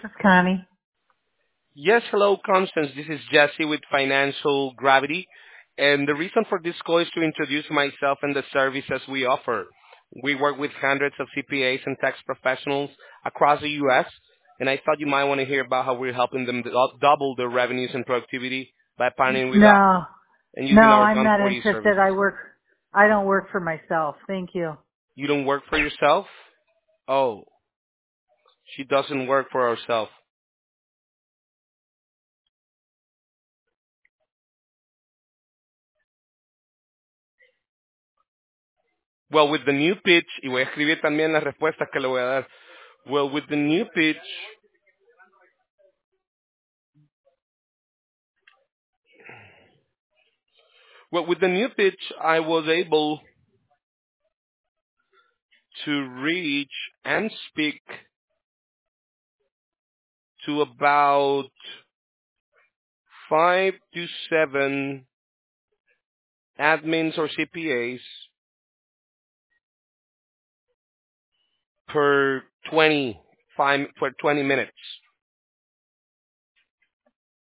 is Connie. Yes, hello, Constance. This is Jesse with Financial Gravity. And the reason for this call is to introduce myself and the services we offer. We work with hundreds of CPAs and tax professionals across the U.S., and I thought you might want to hear about how we're helping them double their revenues and productivity by partnering with us No, and no, using our I'm Done not For You interested. services. I don't work for myself. Thank you. You don't work for yourself? Oh, she doesn't work for herself. Well, with the new pitch, y voy a escribir también las respuestas que le voy a dar. Well, with the new pitch, I was able to reach and speak to about 5 to 7 admins or CPAs per 20 minutes.